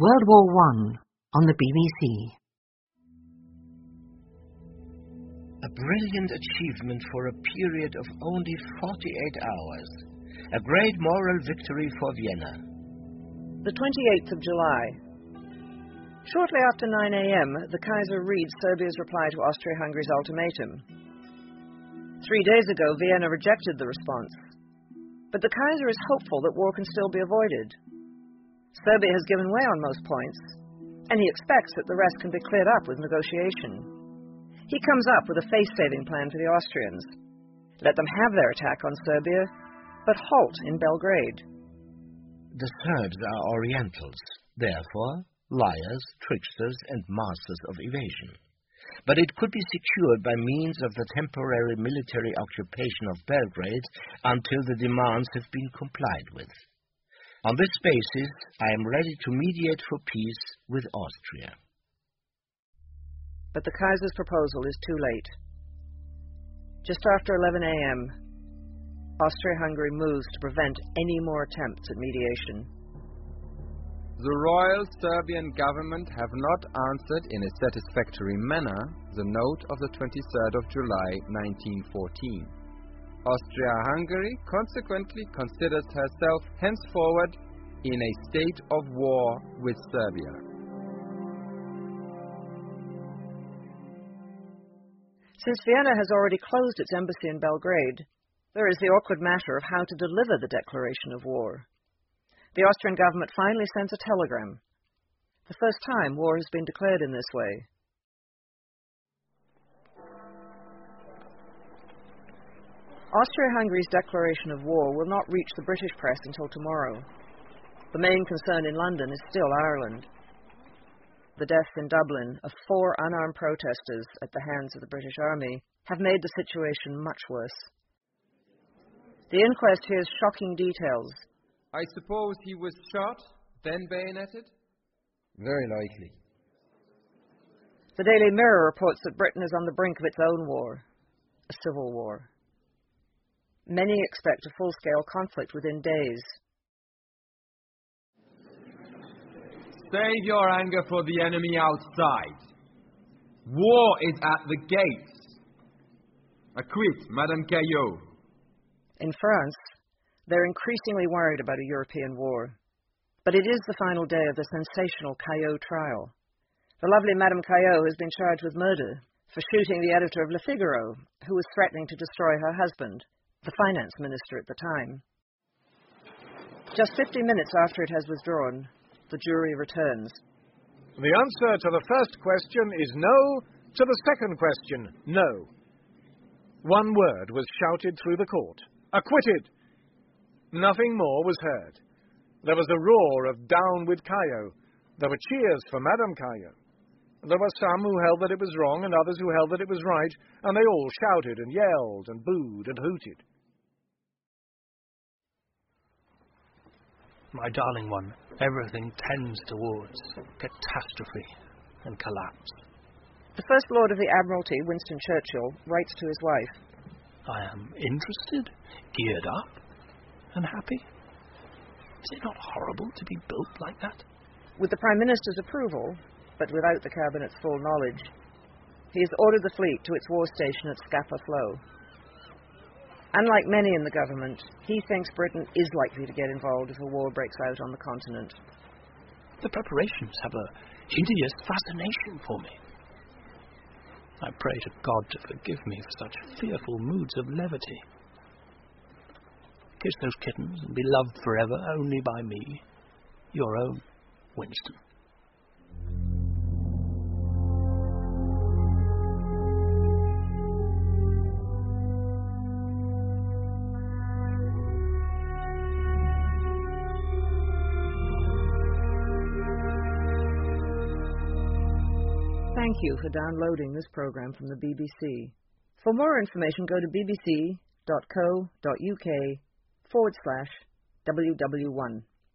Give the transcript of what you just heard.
World War I on the BBC. A brilliant achievement for a period of only 48 hours. A great moral victory for Vienna. The 28th of July. Shortly after 9 a.m., the Kaiser reads Serbia's reply to Austria-Hungary's ultimatum. 3 days ago, Vienna rejected the response. But the Kaiser is hopeful that war can still be avoided. Serbia has given way on most points, and he expects that the rest can be cleared up with negotiation. He comes up with a face-saving plan for the Austrians. Let them have their attack on Serbia, but halt in Belgrade. The Serbs are Orientals, therefore liars, tricksters, and masters of evasion. But it could be secured by means of the temporary military occupation of Belgrade until the demands have been complied with. On this basis, I am ready to mediate for peace with Austria. But the Kaiser's proposal is too late. Just after 11 a.m., Austria-Hungary moves to prevent any more attempts at mediation. The Royal Serbian government have not answered in a satisfactory manner the note of the 23rd of July 1914. Austria-Hungary consequently considers herself henceforward in a state of war with Serbia. Since Vienna has already closed its embassy in Belgrade, there is the awkward matter of how to deliver the declaration of war. The Austrian government finally sends a telegram. The first time war has been declared in this way. Austria-Hungary's declaration of war will not reach the British press until tomorrow. The main concern in London is still Ireland. The deaths in Dublin of 4 unarmed protesters at the hands of the British Army have made the situation much worse. The inquest hears shocking details. I suppose he was shot, then bayoneted? Very likely. The Daily Mirror reports that Britain is on the brink of its own war, a civil war. Many expect a full-scale conflict within days. Save your anger for the enemy outside. War is at the gates. Acquit, Madame Caillot. In France, they're increasingly worried about a European war. But it is the final day of the sensational Caillot trial. The lovely Madame Caillot has been charged with murder for shooting the editor of Le Figaro, who was threatening to destroy her husband, the finance minister at the time. Just 50 minutes after it has withdrawn, the jury returns. The answer to the first question is no, to the second question, no. One word was shouted through the court. Acquitted! Nothing more was heard. There was a roar of down with Caillot. There were cheers for Madame Caillot. There were some who held that it was wrong and others who held that it was right, and they all shouted and yelled and booed and hooted. My darling one, everything tends towards catastrophe and collapse. The First Lord of the Admiralty, Winston Churchill, writes to his wife, I am interested, geared up, and happy. Is it not horrible to be built like that? With the Prime Minister's approval, but without the Cabinet's full knowledge, he has ordered the fleet to its war station at Scapa Flow. Unlike many in the government, he thinks Britain is likely to get involved if a war breaks out on the continent. The preparations have a hideous fascination for me. I pray to God to forgive me for such fearful moods of levity. Kiss those kittens and be loved forever only by me, your own Winston. Thank you for downloading this program from the BBC. For more information, go to bbc.co.uk/WW1.